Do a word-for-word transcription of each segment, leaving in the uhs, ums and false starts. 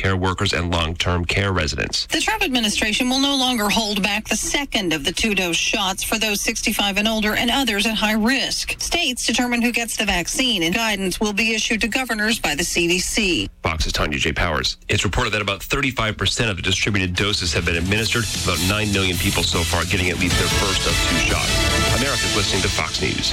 care workers and long-term care residents. The Trump administration will no longer hold back the second of the two-dose shots for those sixty-five and older and others at high risk. States determine who gets the vaccine, and guidance will be issued to governors by the C D C. Fox's Tanya J. Powers. It's reported that about thirty-five percent of the distributed doses have been administered. About nine million people so far getting at least their first of two shots. America's listening to Fox News.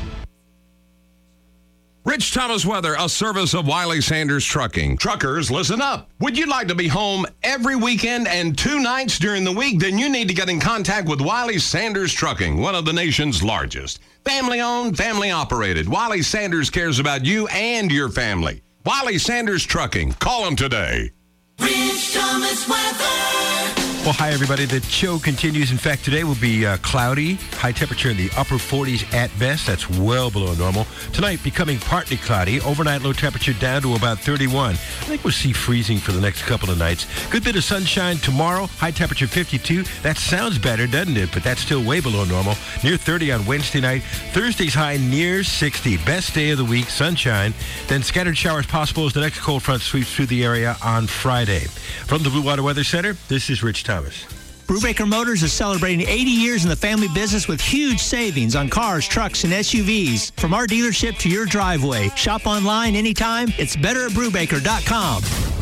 Rich Thomas Weather, a service of Wiley Sanders Trucking. Truckers, listen up. Would you like to be home every weekend and two nights during the week? Then you need to get in contact with Wiley Sanders Trucking, one of the nation's largest. Family-owned, family-operated. Wiley Sanders cares about you and your family. Wiley Sanders Trucking. Call them today. Rich Thomas Weather. Well, hi, everybody. The show continues. In fact, today will be uh, cloudy, high temperature in the upper forties at best. That's well below normal. Tonight, becoming partly cloudy. Overnight low temperature down to about thirty-one. I think we'll see freezing for the next couple of nights. Good bit of sunshine tomorrow. High temperature fifty-two. That sounds better, doesn't it? But that's still way below normal. Near thirty on Wednesday night. Thursday's high near sixty. Best day of the week, sunshine. Then scattered showers possible as the next cold front sweeps through the area on Friday. From the Blue Water Weather Center, this is Rich Thomas. Brubaker Motors is celebrating eighty years in the family business with huge savings on cars, trucks, and S U Vs. From our dealership to your driveway. Shop online anytime. It's better at brubaker dot com.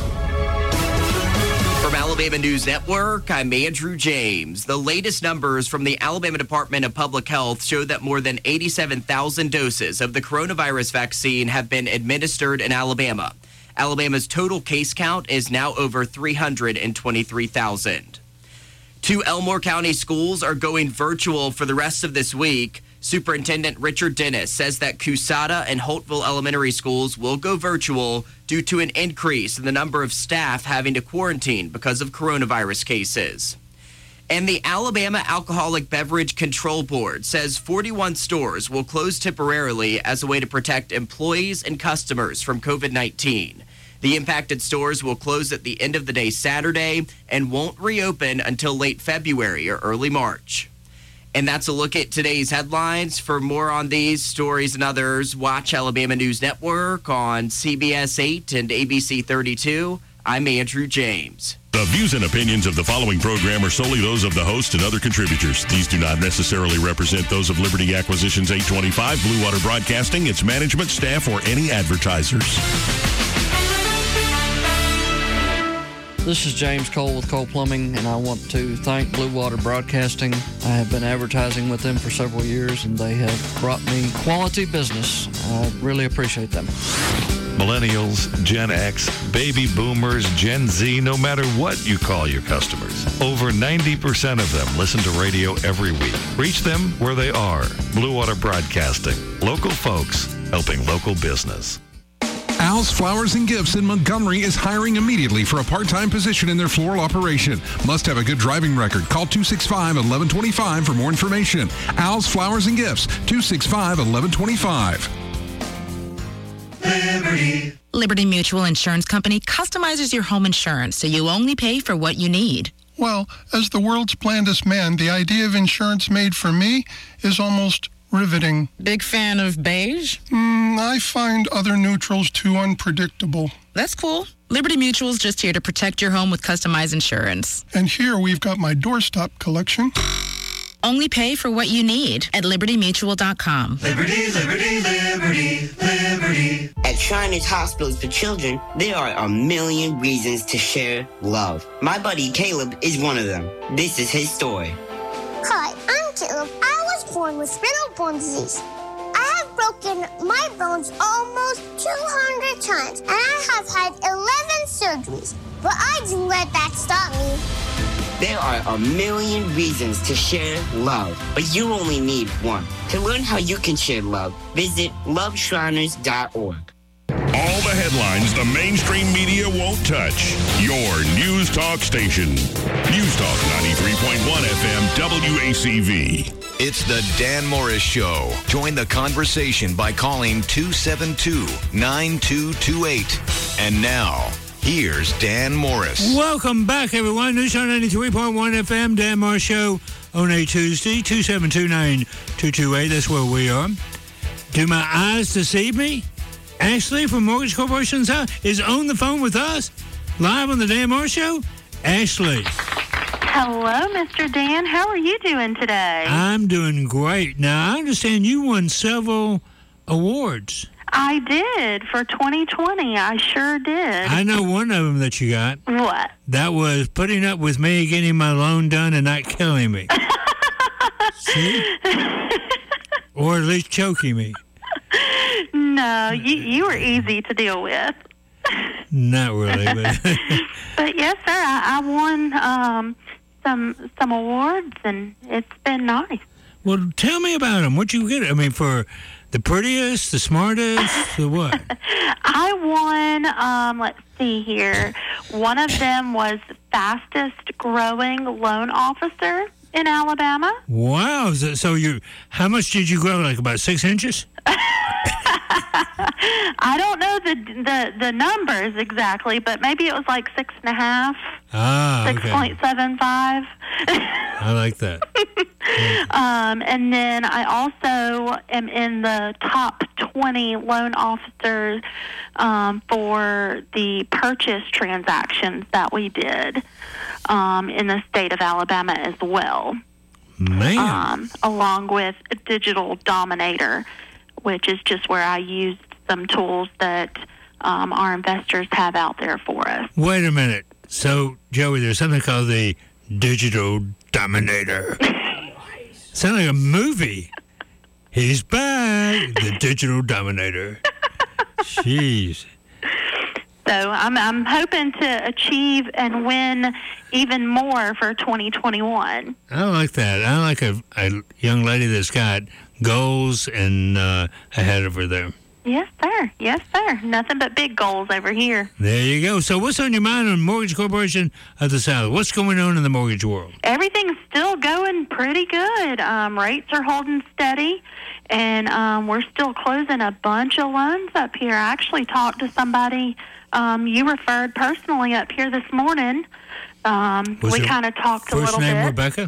From Alabama News Network, I'm Andrew James. The latest numbers from the Alabama Department of Public Health show that more than eighty-seven thousand doses of the coronavirus vaccine have been administered in Alabama. Alabama's total case count is now over three hundred twenty-three thousand. Two Elmore County schools are going virtual for the rest of this week. Superintendent Richard Dennis says that Cusada and Holtville Elementary Schools will go virtual due to an increase in the number of staff having to quarantine because of coronavirus cases. And the Alabama Alcoholic Beverage Control Board says forty-one stores will close temporarily as a way to protect employees and customers from covid nineteen. The impacted stores will close at the end of the day Saturday and won't reopen until late February or early March. And that's a look at today's headlines. For more on these stories and others, watch Alabama News Network on C B S eight and A B C thirty-two. I'm Andrew James. The views and opinions of the following program are solely those of the host and other contributors. These do not necessarily represent those of Liberty Acquisitions eight twenty-five, Blue Water Broadcasting, its management, staff, or any advertisers. This is James Cole with Cole Plumbing, and I want to thank Blue Water Broadcasting. I have been advertising with them for several years, and they have brought me quality business. I really appreciate them. Millennials, Gen X, baby boomers, Gen Z, no matter what you call your customers. Over ninety percent of them listen to radio every week. Reach them where they are. Blue Water Broadcasting. Local folks helping local business. Al's Flowers and Gifts in Montgomery is hiring immediately for a part-time position in their floral operation. Must have a good driving record. Call two six five, one one two five for more information. Al's Flowers and Gifts, two six five, one one two five. Liberty. Liberty Mutual Insurance Company customizes your home insurance so you only pay for what you need. Well, as the world's blandest man, the idea of insurance made for me is almost riveting. Big fan of beige? Mm, I find other neutrals too unpredictable. That's cool. Liberty Mutual's just here to protect your home with customized insurance. And here we've got my doorstop collection. Only pay for what you need at liberty mutual dot com. Liberty, liberty, liberty, liberty. At Shriners Hospitals for Children, there are a million reasons to share love. My buddy Caleb is one of them. This is his story. Hi, I'm Caleb. I was born with spinal bone disease. I have broken my bones almost two hundred times, and I have had eleven surgeries. But I didn't let that stop me. There are a million reasons to share love, but you only need one. To learn how you can share love, visit love shriners dot org. All the headlines the mainstream media won't touch. Your News Talk station. News Talk ninety-three point one F M W A C V. It's the Dan Morris Show. Join the conversation by calling two seven two, nine two two eight. And now, here's Dan Morris. Welcome back, everyone. News Talk ninety-three point one F M, Dan Morris Show on a Tuesday, two seven two, nine two two eight. That's where we are. Do my eyes deceive me? Ashley from Mortgage Corporation's House is on the phone with us. Live on the Dan Moore Show, Ashley. Hello, Mister Dan. How are you doing today? I'm doing great. Now, I understand you won several awards. I did for twenty twenty. I sure did. I know one of them that you got. What? That was putting up with me getting my loan done and not killing me. See? Or at least choking me. No, you you were easy to deal with. Not really, but But yes, sir, I, I won um, some some awards, and it's been nice. well, tell me about them. What you get? I mean, for the prettiest, the smartest, the what? I won, um, let's see here. One of them was fastest growing loan officer in Alabama. Wow! So, so you, how much did you grow? Like about six inches? I don't know the the the numbers exactly, but maybe it was like six and a half, Ah, six okay. point seven five. I like that. Um, and then I also am in the top twenty loan officers um, for the purchase transactions that we did um, in the state of Alabama as well. Man. Um, along with Digital Dominator, which is just where I used some tools that um, our investors have out there for us. Wait a minute. So, Joey, there's something called the Digital Dominator. Sound like a movie. He's back, the Digital Dominator. Jeez. So I'm I'm hoping to achieve and win even more for twenty twenty-one. I like that. I like a, a young lady that's got goals and uh, ahead of her there. Yes, sir. Yes, sir. Nothing but big goals over here. There you go. So what's on your mind on Mortgage Corporation of the South? What's going on in the mortgage world? Everything's still going pretty good. Um, rates are holding steady, and um, we're still closing a bunch of loans up here. I actually talked to somebody um, you referred personally up here this morning. Um, Was we her kind of talked a First little name bit. Rebecca?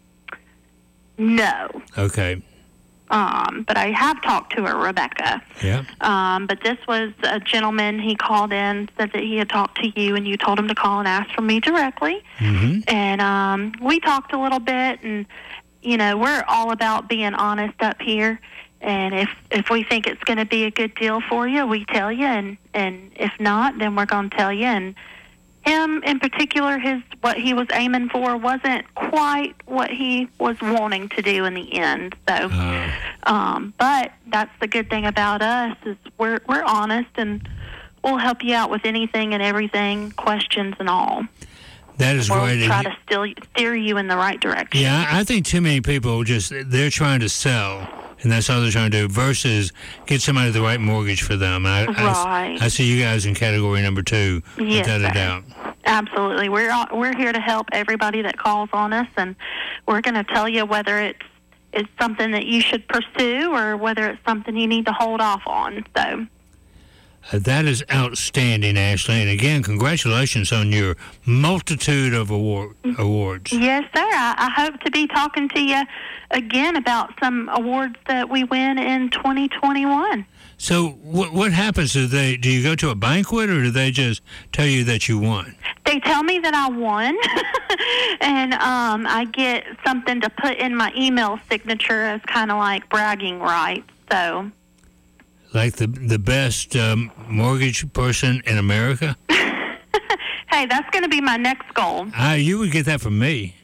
No, Okay. um, but I have talked to her, Rebecca. Yeah. Um, but this was a gentleman. He called in, said that he had talked to you, and you told him to call and ask for me directly. Mm-hmm. And um, we talked a little bit, and you know, we're all about being honest up here. And if if we think it's going to be a good deal for you, we tell you, and and if not, then we're going to tell you. And him in particular, his what he was aiming for wasn't quite what he was wanting to do in the end. So, um, but that's the good thing about us is we're we're honest, and we'll help you out with anything and everything, questions and all. That is We'll great. try to still steer you in the right direction. Yeah, I think too many people just, they're trying to sell, and that's all they're trying to do, versus get somebody the right mortgage for them. I, Right. I, I see you guys in category number two, Yes, without a sir. doubt. Absolutely. We're we're here to help everybody that calls on us, and we're going to tell you whether it's it's something that you should pursue or whether it's something you need to hold off on. So, Uh, that is outstanding, Ashley. And again, congratulations on your multitude of award, awards. yes, sir. I, I hope to be talking to you again about some awards that we win in twenty twenty-one. So what what happens? Do they do you go to a banquet, or do they just tell you that you won? They tell me that I won, and um, I get something to put in my email signature as kind of like bragging rights. So, Like the the best um, mortgage person in America? hey, that's going to be my next goal. Ah, you would get that from me.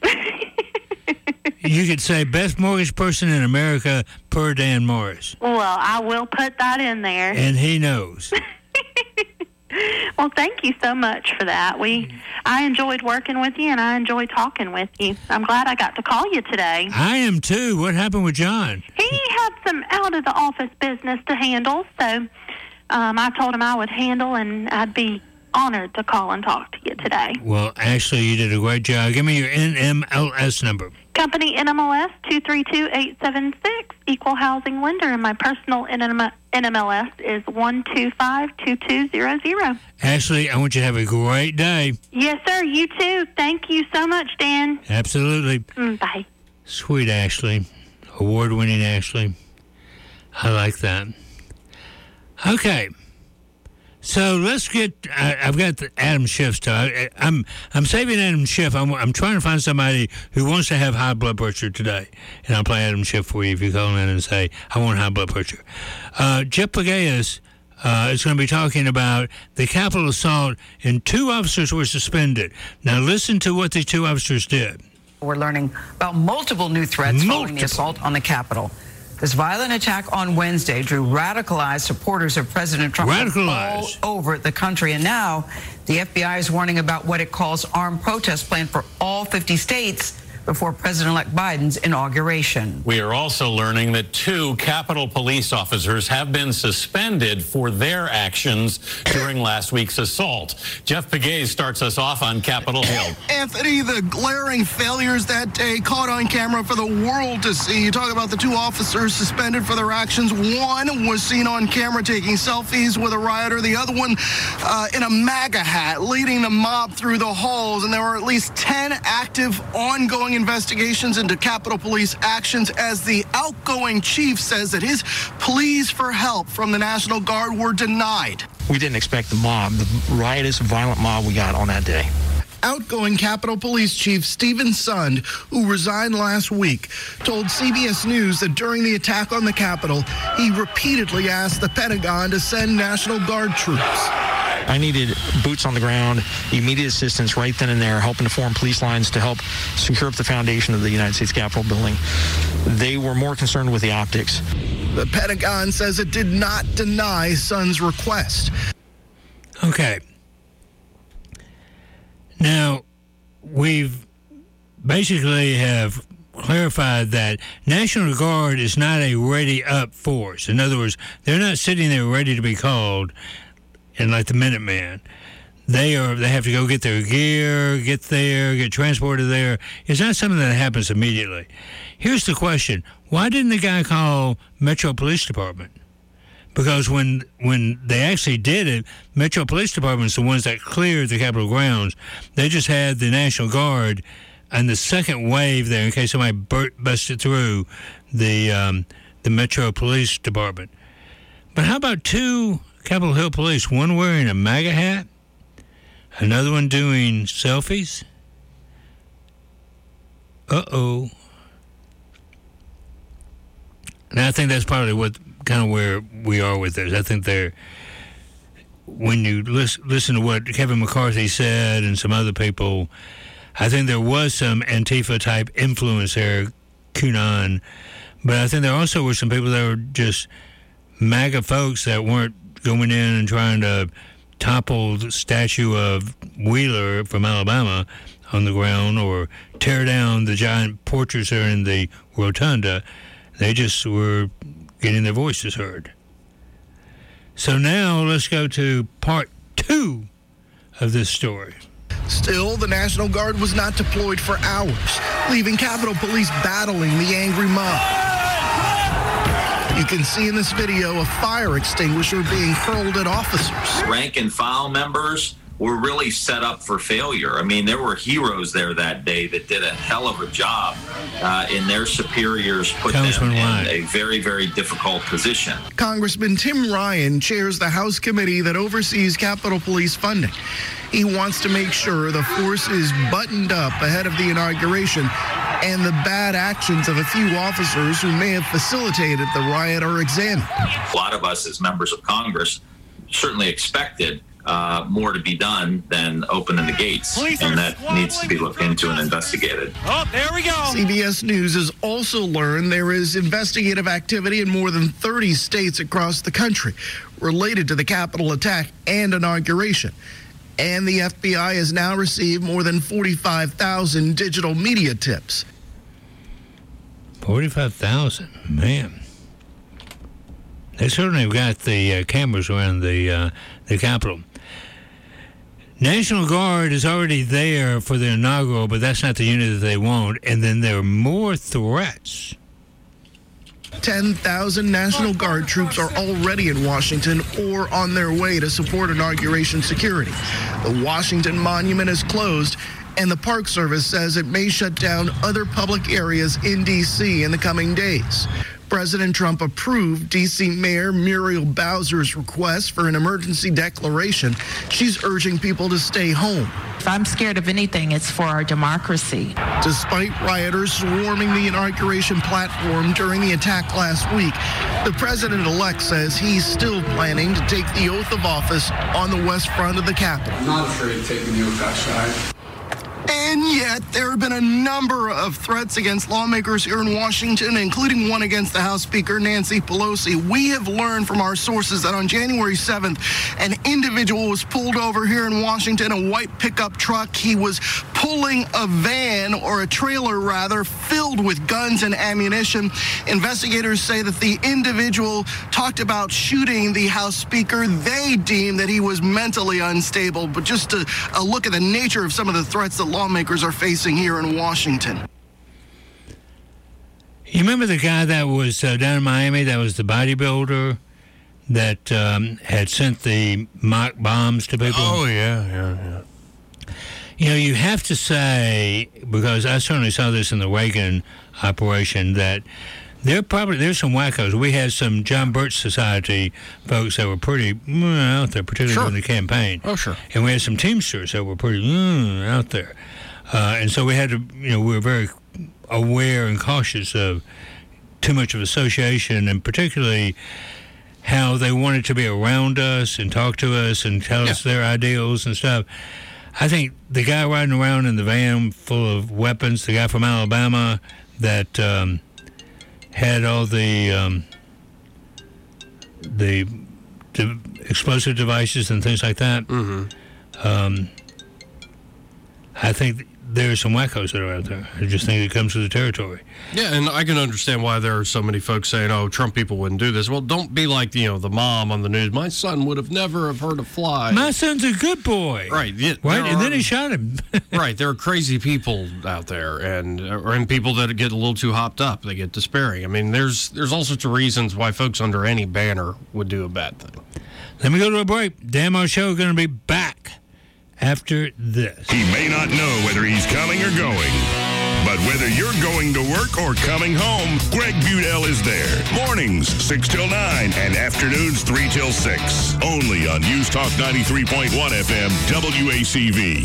You could say best mortgage person in America per Dan Morris, Well, I will put that in there. and he knows. Well, thank you so much for that. We, I enjoyed working with you, and I enjoyed talking with you. I'm glad I got to call you today. I am too. What happened with John? He had some out of the office business to handle, so um, I told him I would handle, and I'd be honored to call and talk to you today. Well, Ashley, you did a great job. Give me your N M L S number. Company N M L S two three two eight seven six, equal housing lender, and my personal N M L S is one two five two two zero zero. Ashley, I want you to have a great day. Yes, sir. You too. Thank you so much, Dan. Absolutely. Mm, bye. Sweet Ashley. Award-winning Ashley. I like that. Okay. So let's get. I, I've got the Adam Schiff stuff. I, I'm I'm saving Adam Schiff. I'm I'm trying to find somebody who wants to have high blood pressure today, and I'll play Adam Schiff for you if you call in and say I want high blood pressure. Uh, Jeff Pegues uh, is going to be talking about the Capitol assault, and two officers were suspended. Now listen to what these two officers did. We're learning about multiple new threats multiple. following the assault on the Capitol. This violent attack on Wednesday drew radicalized supporters of President Trump all over the country. And now the F B I is warning about what it calls armed protests planned for all fifty states before President-elect Biden's inauguration. We are also learning that two Capitol police officers have been suspended for their actions during last week's assault. Jeff Pegues starts us off on Capitol Hill. Anthony, the glaring failures that day caught on camera for the world to see. You talk about the two officers suspended for their actions. One was seen on camera taking selfies with a rioter. The other one uh, in a MAGA hat leading the mob through the halls. And there were at least ten active ongoing investigations into Capitol Police actions as the outgoing chief says that his pleas for help from the National Guard were denied. We didn't expect the mob, the riotous, violent mob we got on that day. Outgoing Capitol Police Chief Stephen Sund, who resigned last week, told C B S News that during the attack on the Capitol, he repeatedly asked the Pentagon to send National Guard troops. I needed boots on the ground, immediate assistance right then and there, helping to form police lines to help secure up the foundation of the United States Capitol building. They were more concerned with the optics. The Pentagon says it did not deny Sund's request. Okay. Now, we've basically have clarified that National Guard is not a ready-up force. In other words, they're not sitting there ready to be called, and like the Minuteman. They are. They have to go get their gear, get there, get transported there. It's not something that happens immediately. Here's the question: why didn't the guy call Metro Police Department? Because when when they actually did it, Metro Police Department's the ones that cleared the Capitol grounds. They just had the National Guard and the second wave there in case somebody bur- busted through the um, the Metro Police Department. But how about two Capitol Hill Police, one wearing a MAGA hat, another one doing selfies? Uh-oh. And I think that's probably what kind of where we are with this. I think they're, when you listen, listen to what Kevin McCarthy said and some other people, I think there was some Antifa-type influence there, QAnon, but I think there also were some people that were just MAGA folks that weren't going in and trying to topple the statue of Wheeler from Alabama on the ground or tear down the giant portraits there in the rotunda. They just were getting their voices heard. So now let's go to part two of this story. Still, the National Guard was not deployed for hours, leaving Capitol Police battling the angry mob. You can see in this video a fire extinguisher being hurled at officers. Rank and file members were really set up for failure. I mean, there were heroes there that day that did a hell of a job, uh, and their superiors put them in a very, very difficult position. Congressman Tim Ryan chairs the House committee that oversees Capitol Police funding. He wants to make sure the force is buttoned up ahead of the inauguration and the bad actions of a few officers who may have facilitated the riot are examined. A lot of us as members of Congress certainly expected uh, more to be done than opening the gates, and that needs to be looked into and investigated. Oh, there we go. C B S News has also learned there is investigative activity in more than thirty states across the country related to the Capitol attack and inauguration. And the F B I has now received more than forty-five thousand digital media tips. forty-five thousand, man. They certainly have got the uh, cameras around the uh, the Capitol. National Guard is already there for the inaugural, but that's not the unit that they want. And then there are more threats. ten thousand National Guard troops are already in Washington or on their way to support inauguration security. The Washington Monument is closed, and the Park Service says it may shut down other public areas in D C in the coming days. President Trump approved D C Mayor Muriel Bowser's request for an emergency declaration. She's urging people to stay home. If I'm scared of anything, it's for our democracy. Despite rioters swarming the inauguration platform during the attack last week, the president-elect says he's still planning to take the oath of office on the west front of the Capitol. I'm not afraid of taking the oath outside. And yet, there have been a number of threats against lawmakers here in Washington, including one against the House Speaker, Nancy Pelosi. We have learned from our sources that on January seventh, an individual was pulled over here in Washington, a white pickup truck. He was pulling a van, or a trailer rather, filled with guns and ammunition. Investigators say that the individual talked about shooting the House Speaker. They deem that he was mentally unstable. But just a, a look at the nature of some of the threats that lawmakers are facing here in Washington. You remember the guy that was uh, down in Miami, that was the bodybuilder that um, had sent the mock bombs to people? Oh, yeah, yeah, yeah. You know, you have to say, because I certainly saw this in the Reagan operation, that there probably there's some wackos. We had some John Birch Society folks that were pretty mm, out there, particularly Sure. during the campaign. Oh, sure. And we had some Teamsters that were pretty mm, out there. Uh, and so we had to, you know, we were very aware and cautious of too much of association, and particularly how they wanted to be around us and talk to us and tell us their ideals and stuff. I think the guy riding around in the van full of weapons, the guy from Alabama that um, had all the um, the de- explosive devices and things like that. Mm-hmm. Um, I think there are some wackos that are out there. I just think it comes with the territory. Yeah, and I can understand why there are so many folks saying, oh, Trump people wouldn't do this. Well, don't be like, you know, the mom on the news. My son would have never have heard a fly. My son's a good boy. Right. Yeah, Right, there and are- then he shot him. Right. There are crazy people out there, and or and people that get a little too hopped up. They get despairing. I mean, there's there's all sorts of reasons why folks under any banner would do a bad thing. Let me go to a break. Dan Mo Show going to be back after this. He may not know whether he's coming or going, but whether you're going to work or coming home, Greg Budell is there. Mornings, six till nine, and afternoons, three till six. Only on News Talk ninety-three point one F M, W A C V.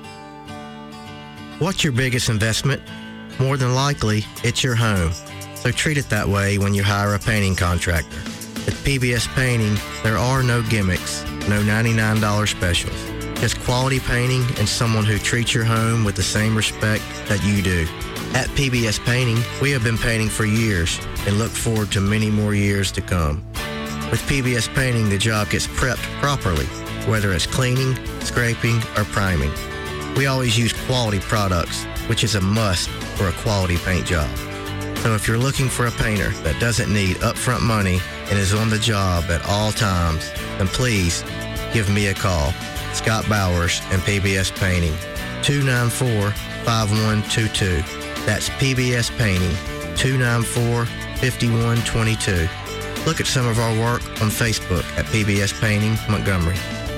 What's your biggest investment? More than likely, it's your home. So treat it that way when you hire a painting contractor. At P B S Painting, there are no gimmicks, no ninety-nine dollars specials. Just quality painting and someone who treats your home with the same respect that you do. At P B S Painting, we have been painting for years and look forward to many more years to come. With P B S Painting, the job gets prepped properly, whether it's cleaning, scraping, or priming. We always use quality products, which is a must for a quality paint job. So if you're looking for a painter that doesn't need upfront money and is on the job at all times, then please give me a call. Scott Bowers and P B S Painting, two nine four, five one two two. That's P B S Painting, two nine four, five one two two. Look at some of our work on Facebook at P B S Painting Montgomery.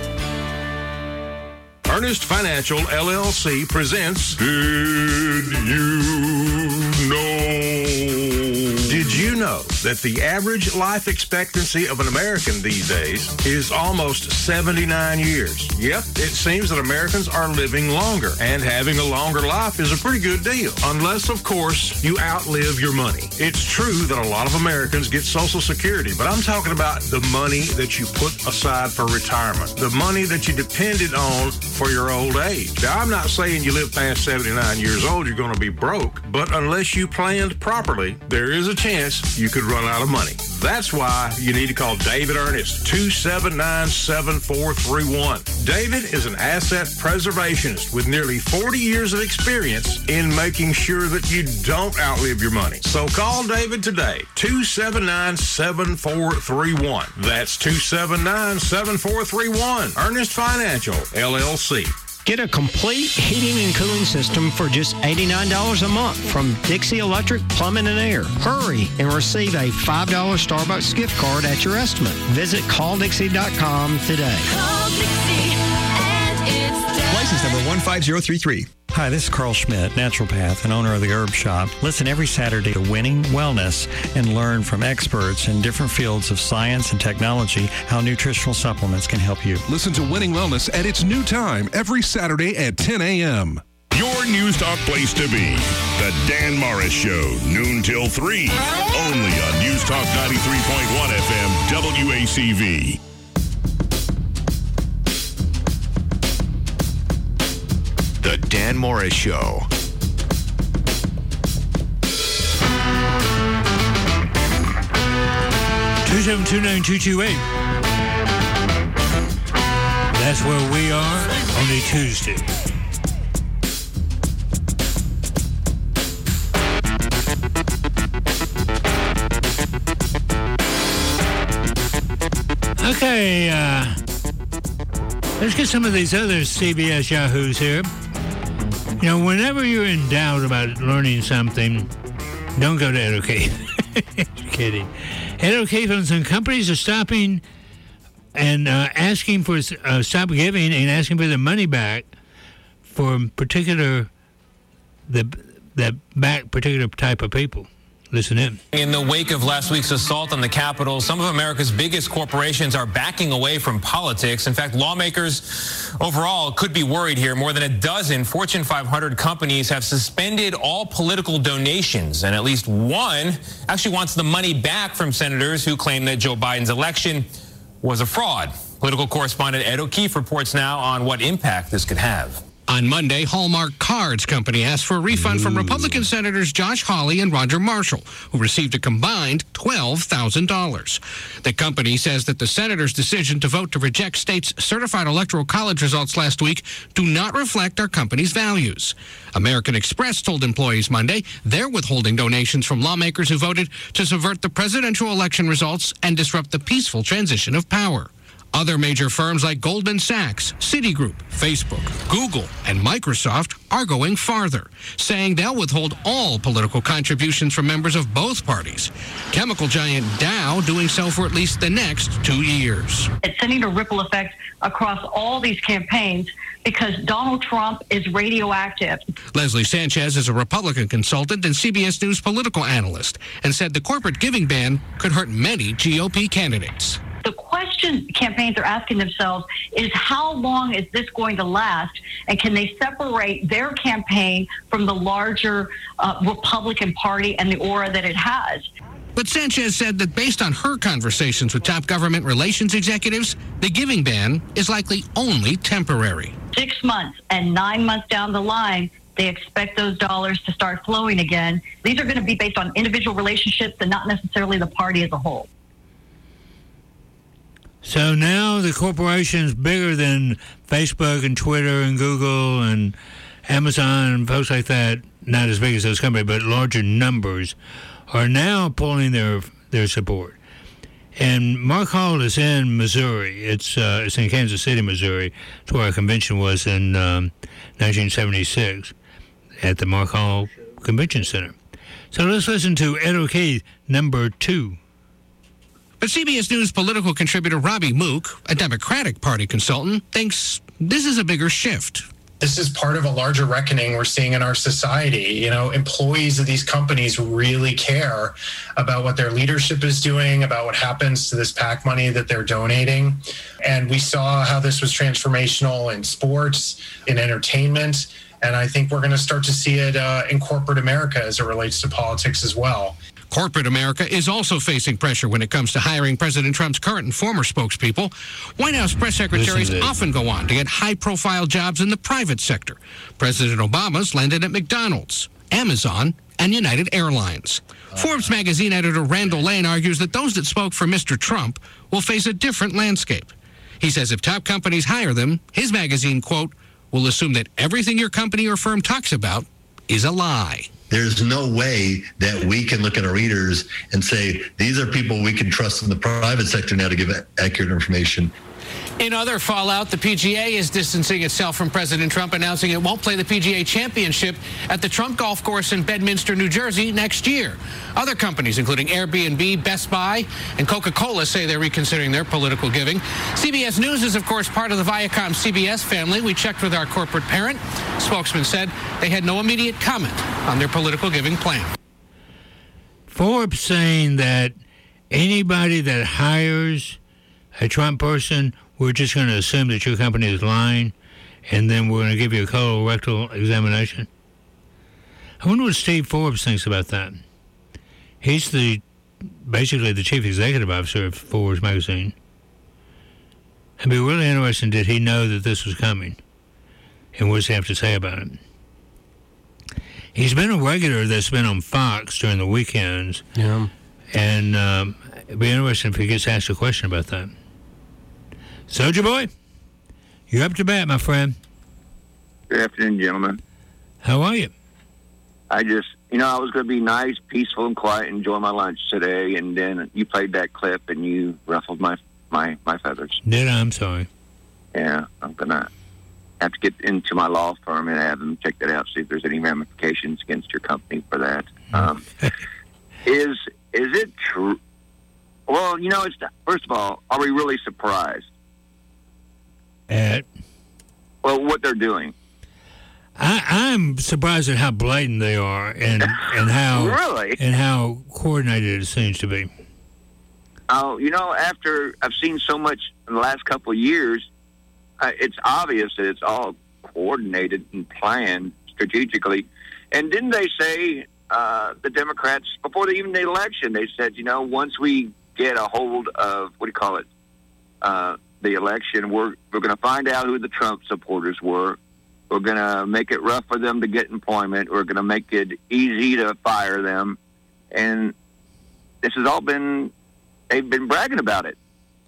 Ernest Financial, L L C presents Did You Know? Did you know that the average life expectancy of an American these days is almost seventy-nine years? Yep, it seems that Americans are living longer, and having a longer life is a pretty good deal. Unless, of course, you outlive your money. It's true that a lot of Americans get Social Security, but I'm talking about the money that you put aside for retirement, the money that you depended on for your old age. Now, I'm not saying you live past seventy-nine years old, you're going to be broke, but unless you planned properly, there is a chance you could run out of money. That's why you need to call David Ernest, two seven nine, seven four three one. David is an asset preservationist with nearly forty years of experience in making sure that you don't outlive your money. So call David today, two seven nine, seven four three one. That's two seven nine, seven four three one. Ernest Financial, L L C. Get a complete heating and cooling system for just eighty-nine dollars a month from Dixie Electric Plumbing and Air. Hurry and receive a five dollar Starbucks gift card at your estimate. Visit call dixie dot com today. Call Dixie and it's done. License number one five zero three three. Hi, this is Carl Schmidt, naturopath and owner of the Herb Shop. Listen every Saturday to Winning Wellness and learn from experts in different fields of science and technology how nutritional supplements can help you. Listen to Winning Wellness at its new time every Saturday at ten a.m. Your News Talk place to be. The Dan Morris Show, noon till three. Only on News Talk ninety-three point one F M, W A C V. The Dan Morris Show. two seven two nine two two eight. That's where we are on a Tuesday. Okay, uh, let's get some of these other C B S Yahoos here. You know, whenever you're in doubt about learning something, don't go to Ed O'Keefe. Kidding. Ed O'Keefe and some companies are stopping and uh, asking for, uh, stop giving and asking for their money back for particular, the, that back particular type of people. Listen in. In the wake of last week's assault on the Capitol, some of America's biggest corporations are backing away from politics. In fact, lawmakers overall could be worried here. More than a dozen Fortune five hundred companies have suspended all political donations, and at least one actually wants the money back from senators who claim that Joe Biden's election was a fraud. Political correspondent Ed O'Keefe reports now on what impact this could have. On Monday, Hallmark Cards Company asked for a refund Ooh. from Republican Senators Josh Hawley and Roger Marshall, who received a combined twelve thousand dollars. The company says that the senators' decision to vote to reject states' certified electoral college results last week do not reflect our company's values. American Express told employees Monday they're withholding donations from lawmakers who voted to subvert the presidential election results and disrupt the peaceful transition of power. Other major firms like Goldman Sachs, Citigroup, Facebook, Google, and Microsoft are going farther, saying they'll withhold all political contributions from members of both parties. Chemical giant Dow doing so for at least the next two years. It's sending a ripple effect across all these campaigns because Donald Trump is radioactive. Leslie Sanchez is a Republican consultant and C B S News political analyst and said the corporate giving ban could hurt many G O P candidates. The question campaigns are asking themselves is how long is this going to last, and can they separate their campaign from the larger uh, Republican Party and the aura that it has? But Sanchez said that based on her conversations with top government relations executives, the giving ban is likely only temporary. Six months and nine months down the line, they expect those dollars to start flowing again. These are going to be based on individual relationships and not necessarily the party as a whole. So now the corporations bigger than Facebook and Twitter and Google and Amazon and folks like that, not as big as those companies, but larger numbers, are now pulling their their support. And Mark Hall is in Missouri. It's uh, it's in Kansas City, Missouri. It's where our convention was in um, nineteen seventy-six at the Mark Hall Convention Center. So let's listen to Ed O'Keefe, number two. But C B S News political contributor Robbie Mook, a Democratic Party consultant, thinks this is a bigger shift. This is part of a larger reckoning we're seeing in our society. You know, employees of these companies really care about what their leadership is doing, about what happens to this PAC money that they're donating. And we saw how this was transformational in sports, in entertainment. And I think we're going to start to see it uh, in corporate America as it relates to politics as well. Corporate America is also facing pressure when it comes to hiring President Trump's current and former spokespeople. White House press secretaries often go on to get high-profile jobs in the private sector. President Obama's landed at McDonald's, Amazon, and United Airlines. Uh, Forbes magazine editor Randall Lane argues that those that spoke for Mister Trump will face a different landscape. He says if top companies hire them, his magazine, quote, will assume that everything your company or firm talks about is a lie. There's no way that we can look at our readers and say, these are people we can trust in the private sector now to give accurate information. In other fallout, the P G A is distancing itself from President Trump, announcing it won't play the P G A Championship at the Trump Golf Course in Bedminster, New Jersey next year. Other companies, including Airbnb, Best Buy, and Coca-Cola, say they're reconsidering their political giving. C B S News is, of course, part of the Viacom C B S family. We checked with our corporate parent. Spokesman said they had no immediate comment on their political giving plan. Forbes saying that anybody that hires a Trump person, we're just going to assume that your company is lying, and then we're going to give you a colorectal examination. I wonder what Steve Forbes thinks about that. He's the basically the chief executive officer of Forbes magazine. It'd be really interesting, did he know that this was coming? And what does he have to say about it? He's been a regular that's been on Fox during the weekends. Yeah. And um, it'd be interesting if he gets asked a question about that. Soldier Boy, you're up to bat, my friend. Good afternoon, gentlemen. How are you? I just, you know, I was going to be nice, peaceful, and quiet, and enjoy my lunch today, and then you played that clip, and you ruffled my my, my feathers. Did I? I'm sorry. Yeah, I'm going to have to get into my law firm and have them check that out, see if there's any ramifications against your company for that. Um, is is it true? Well, you know, it's first of all, are we really surprised at well what they're doing? I, I'm surprised at how blatant they are, and and how really and how coordinated it seems to be. Oh, you know, after I've seen so much in the last couple of years, uh, it's obvious that it's all coordinated and planned strategically. And didn't they say uh, the Democrats before the, even the election? They said, you know, once we get a hold of what do you call it, uh, the election, we're we're going to find out who the Trump supporters were. We're going to make it rough for them to get employment. We're going to make it easy to fire them. And this has all been, they've been bragging about it.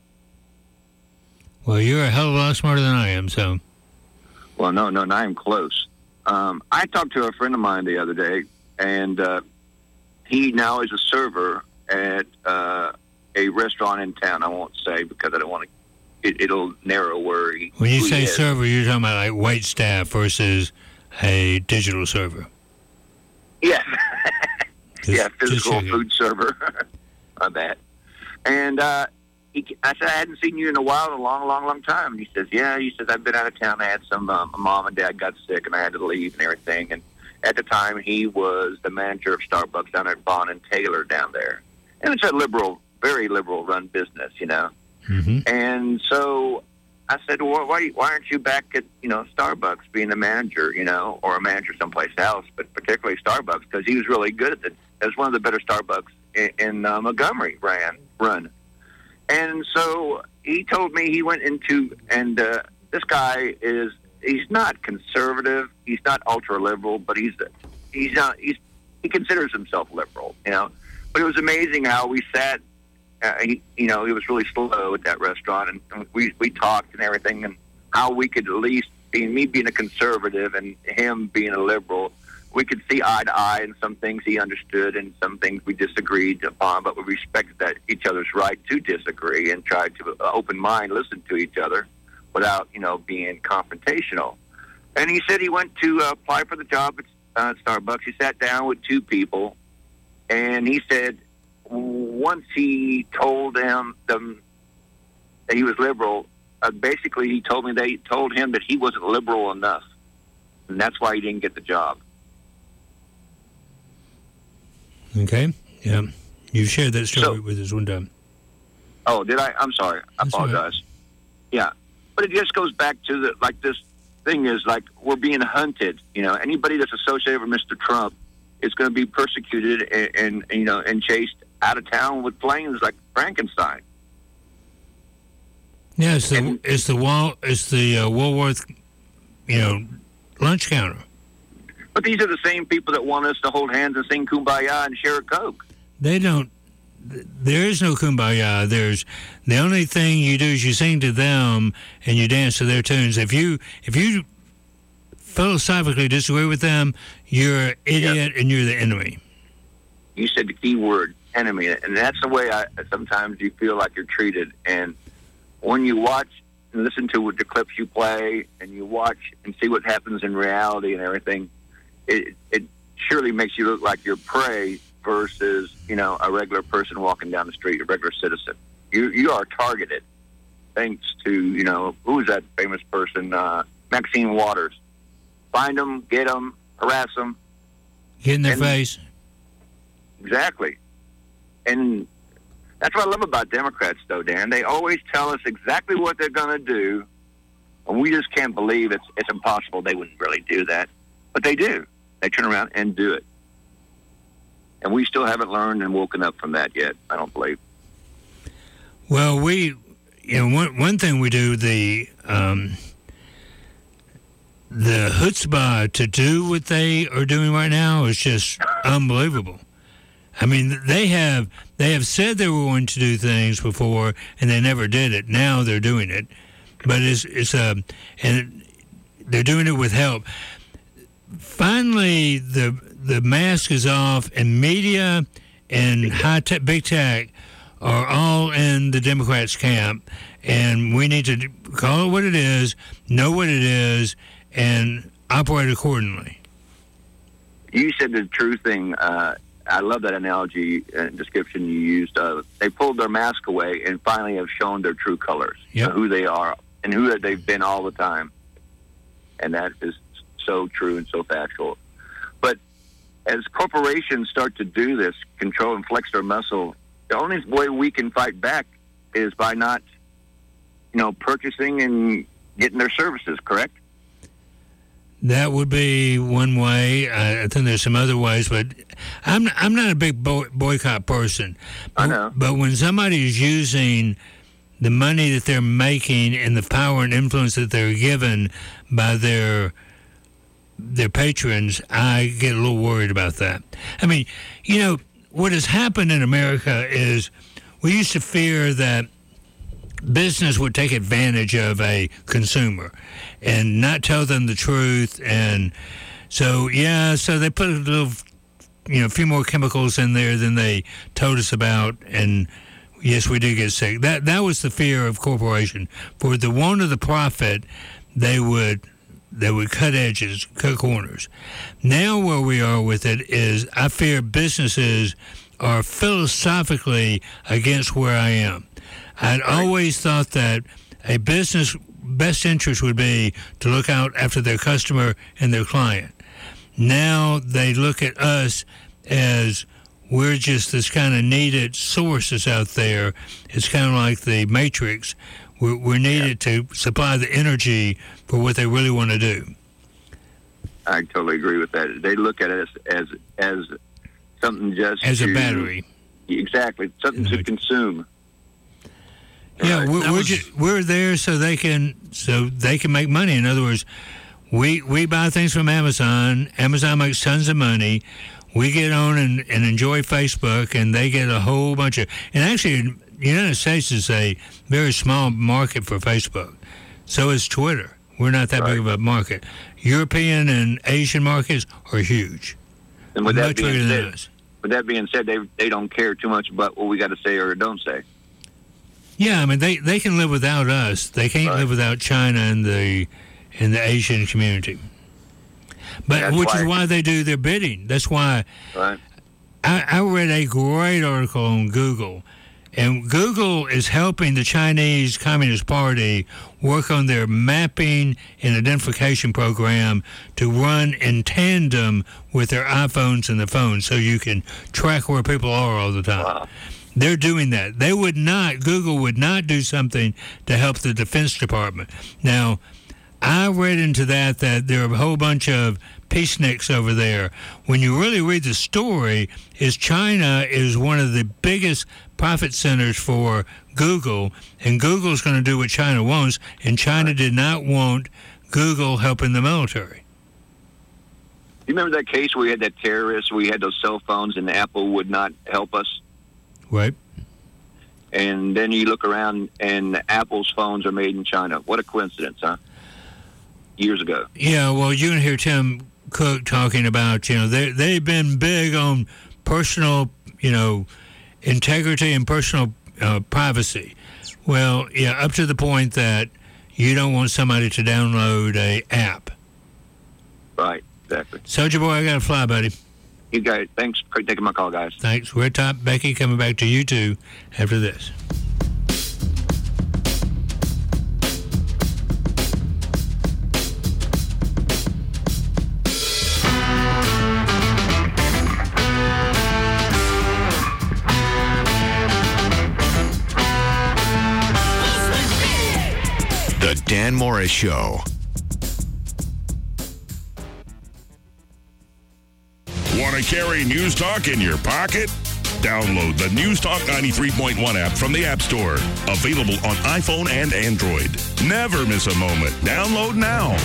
Well, you're a hell of a lot smarter than I am, so. Well, no, no, not even close. Um, I talked to a friend of mine the other day, and uh, he now is a server at uh, a restaurant in town. I won't say because I don't want to. It, it'll narrow where he. When you who say he is. server, you're talking about like wait staff versus a digital server. Yes. Just, yeah, physical food server. My bad. And uh, he, I said, I hadn't seen you in a while, in a long, long, long time. And he says, yeah. He says, I've been out of town. I had some, um, my mom and dad got sick, and I had to leave and everything. And at the time, he was the manager of Starbucks down at Bond and Taylor down there. And it's a liberal, very liberal-run business, you know. Mm-hmm. And so I said, well, why, why aren't you back at, you know, Starbucks being a manager, you know, or a manager someplace else, but particularly Starbucks, because he was really good at it. It was one of the better Starbucks in, in uh, Montgomery ran, run. And so he told me he went into, and uh, this guy is, he's not conservative, he's not ultra-liberal, but he's, he's not, he's, he considers himself liberal, you know. But it was amazing how we sat. Uh, he, you know, he was really slow at that restaurant, and, and we we talked and everything, and how we could at least, being me being a conservative and him being a liberal, we could see eye to eye in some things he understood and some things we disagreed upon, but we respected that each other's right to disagree and tried to uh, open mind, listen to each other without, you know, being confrontational. And he said he went to uh, apply for the job at uh, Starbucks. He sat down with two people, and he said, once he told them, them that he was liberal, uh, basically he told me they told him that he wasn't liberal enough, and that's why he didn't get the job. Okay, yeah. You've shared that story So- with us one time. Oh, did I? I'm sorry. I That's all right. apologize. Yeah, but it just goes back to the like this thing is like we're being hunted. You know, anybody that's associated with Mister Trump is going to be persecuted and, and you know and chased out of town with flames like Frankenstein. Yeah, it's the it's the wall it's the uh, Woolworth, you know, lunch counter. But these are the same people that want us to hold hands and sing Kumbaya and share a Coke. They don't. There is no kumbaya. There's the only thing you do is you sing to them and you dance to their tunes. If you if you philosophically disagree with them, you're an idiot and you're the enemy. You said the key word, enemy, and that's the way I sometimes you feel like you're treated. And when you watch and listen to what the clips you play, and you watch and see what happens in reality and everything, it it surely makes you look like you're prey versus, you know, a regular person walking down the street, a regular citizen. You you are targeted, thanks to, you know, who is that famous person, uh, Maxine Waters. Find them, get them, harass them. Get in their and, face. Exactly. And that's what I love about Democrats, though, Dan. They always tell us exactly what they're going to do, and we just can't believe it's it's impossible they wouldn't really do that. But they do. They turn around and do it. And we still haven't learned and woken up from that yet, I don't believe. Well, we, you know, one one thing we do, the um, the chutzpah to do what they are doing right now is just unbelievable. I mean, they have they have said they were going to do things before, and they never did it. Now they're doing it, but it's it's a and they're doing it with help. Finally, the the mask is off, and media and high tech, big tech are all in the Democrats' camp, and we need to call it what it is, know what it is, and operate accordingly. You said the true thing. Uh, I love that analogy and description you used. Uh, they pulled their mask away and finally have shown their true colors, yep. who they are and who they've been all the time. And that is so true and so factual. But as corporations start to do this, control and flex their muscle, the only way we can fight back is by not, you know, purchasing and getting their services, correct? That would be one way. I, I think there's some other ways, but I'm I'm not a big boy, boycott person. But, I know. But when somebody is using the money that they're making and the power and influence that they're given by their their patrons, I get a little worried about that. I mean, you know, what has happened in America is we used to fear that business would take advantage of a consumer and not tell them the truth. And so, yeah, so they put a little, you know, a few more chemicals in there than they told us about. And yes, we did get sick. That that was the fear of corporation. For the want of the profit, they would they would cut edges, cut corners. Now where we are with it is I fear businesses are philosophically against where I am. I'd always thought that a business best interest would be to look out after their customer and their client. Now they look at us as we're just this kind of needed sources out there. It's kind of like the Matrix. We're, we're needed yeah. to supply the energy for what they really want to do. I totally agree with that. They look at us as as something just as to, a battery. Exactly, something to consume. Yeah, Right. we're That we're, was- ju- we're there so they can so they can make money. In other words, we we buy things from Amazon. Amazon makes tons of money. We get on and, and enjoy Facebook, and they get a whole bunch of. And actually, the United States is a very small market for Facebook. So is Twitter. We're not that big of a market. European and Asian markets are huge. And with that Much being bigger than said, us. with that being said, they they don't care too much about what we got to say or don't say. Yeah, I mean they, they can live without us. They can't live without China and the and the Asian community. But That's which why- is why they do their bidding. That's why Right. I, I read a great article on Google, and Google is helping the Chinese Communist Party work on their mapping and identification program to run in tandem with their iPhones and the phones, so you can track where people are all the time. Wow. They're doing that. They would not, Google would not do something to help the Defense Department. Now, I read into that that there are a whole bunch of peaceniks over there. When you really read the story, is China is one of the biggest profit centers for Google, and Google's going to do what China wants, and China did not want Google helping the military. You remember that case where we had that terrorist, we had those cell phones, and Apple would not help us? Right. And then you look around, and Apple's phones are made in China. What a coincidence, huh? Years ago. Yeah, well, you can hear Tim Cook talking about, you know, they, they've been big on personal, you know, integrity and personal uh, privacy. Well, yeah, up to the point that you don't want somebody to download a app. Right, exactly. Soldier Boy, I got to fly, buddy. You guys, thanks for taking my call, guys. Thanks. We're top. Becky, coming back to you, too, after this. The Dan Morris Show. Want to carry News Talk in your pocket? Download the News Talk ninety-three point one app from the App Store. Available on iPhone and Android. Never miss a moment. Download now.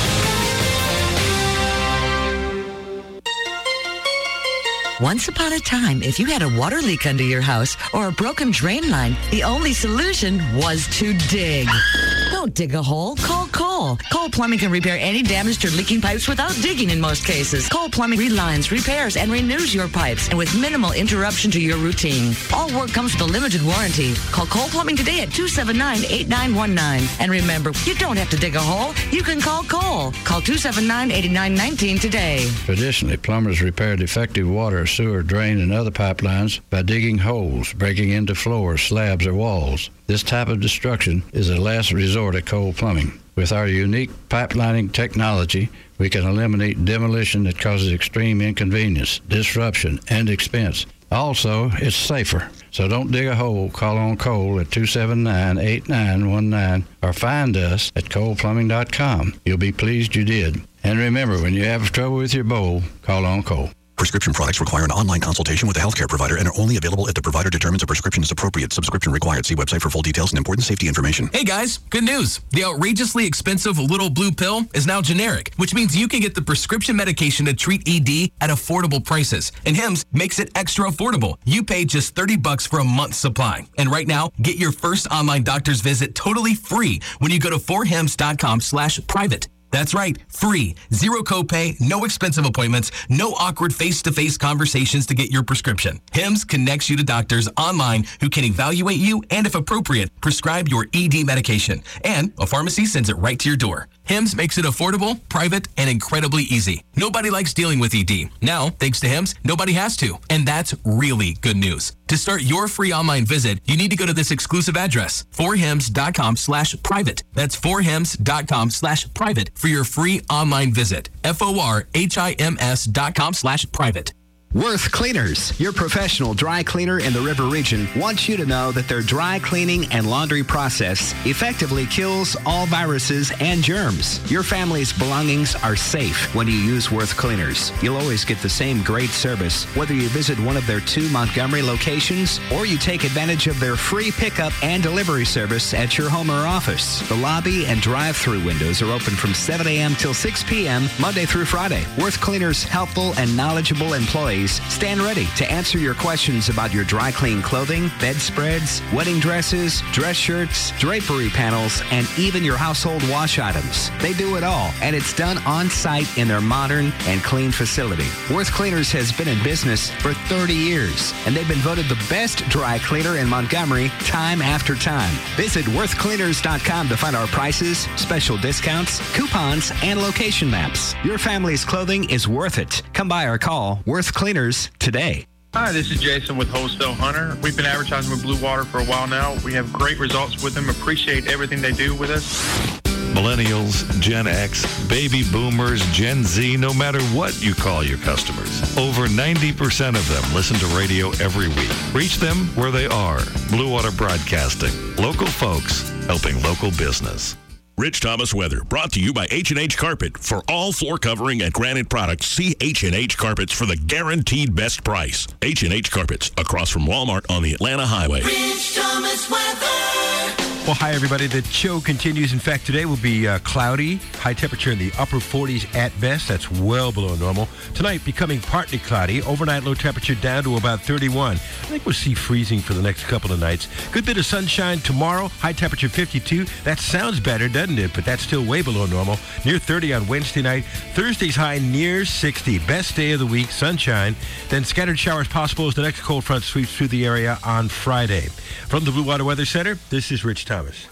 Once upon a time, if you had a water leak under your house or a broken drain line, the only solution was to dig. Don't dig a hole. Call Cole. Cole Plumbing can repair any damaged or leaking pipes without digging in most cases. Cole Plumbing relines, repairs, and renews your pipes, and with minimal interruption to your routine. All work comes with a limited warranty. Call Cole Plumbing today at two seven nine, eight nine one nine. And remember, you don't have to dig a hole. You can call Cole. Call two seven nine, eight nine one nine today. Traditionally, plumbers repair defective water, sewer, drain, and other pipelines by digging holes, breaking into floors, slabs, or walls. This type of destruction is a last resort at Cole Plumbing. With our unique pipelining technology, we can eliminate demolition that causes extreme inconvenience, disruption, and expense. Also, it's safer. So don't dig a hole. Call on Cole at two seven nine, eight nine one nine or find us at cole plumbing dot com. You'll be pleased you did. And remember, when you have trouble with your bowl, call on Cole. Prescription products require an online consultation with a healthcare provider and are only available if the provider determines a prescription is appropriate. Subscription required. See website for full details and important safety information. Hey guys, good news. The outrageously expensive Little Blue Pill is now generic, which means you can get the prescription medication to treat E D at affordable prices. And Hims makes it extra affordable. You pay just thirty bucks for a month's supply. And right now, get your first online doctor's visit totally free when you go to four hims dot com slash private. That's right, free, zero copay, no expensive appointments, no awkward face-to-face conversations to get your prescription. Hims connects you to doctors online who can evaluate you and, if appropriate, prescribe your E D medication. And a pharmacy sends it right to your door. Hims makes it affordable, private, and incredibly easy. Nobody likes dealing with E D. Now, thanks to Hims, nobody has to. And that's really good news. To start your free online visit, you need to go to this exclusive address, four hims dot com slash private. That's four hims dot com slash private for your free online visit. F O R H I M S dot com slash private. Worth Cleaners, your professional dry cleaner in the River Region, wants you to know that their dry cleaning and laundry process effectively kills all viruses and germs. Your family's belongings are safe when you use Worth Cleaners. You'll always get the same great service, whether you visit one of their two Montgomery locations or you take advantage of their free pickup and delivery service at your home or office. The lobby and drive-through windows are open from seven a.m. till six p.m. Monday through Friday. Worth Cleaners' helpful and knowledgeable employees stand ready to answer your questions about your dry clean clothing, bedspreads, wedding dresses, dress shirts, drapery panels, and even your household wash items. They do it all, and it's done on site in their modern and clean facility. Worth Cleaners has been in business for thirty years, and they've been voted the best dry cleaner in Montgomery time after time. Visit worth cleaners dot com to find our prices, special discounts, coupons, and location maps. Your family's clothing is worth it. Come by or call Worth Cleaners today. Hi, this is Jason with Wholesale Hunter. We've been advertising with Blue Water for a while now. We have great results with them. Appreciate everything they do with us. Millennials, Gen X, baby boomers, Gen Z, no matter what you call your customers. Over ninety percent of them listen to radio every week. Reach them where they are. Blue Water Broadcasting. Local folks helping local business. Rich Thomas Weather, brought to you by H and H Carpet. For all floor covering and granite products, see H and H Carpets for the guaranteed best price. H and H Carpets, across from Walmart on the Atlanta Highway. Rich Thomas Weather. Well, hi, everybody. The show continues. In fact, today will be uh, cloudy, high temperature in the upper forties at best. That's well below normal. Tonight, becoming partly cloudy. Overnight low temperature down to about thirty-one. I think we'll see freezing for the next couple of nights. Good bit of sunshine tomorrow. High temperature fifty-two. That sounds better, doesn't it? But that's still way below normal. Near thirty on Wednesday night. Thursday's high near sixty. Best day of the week, sunshine. Then scattered showers possible as the next cold front sweeps through the area on Friday. From the Blue Water Weather Center, this is Rich Thomas.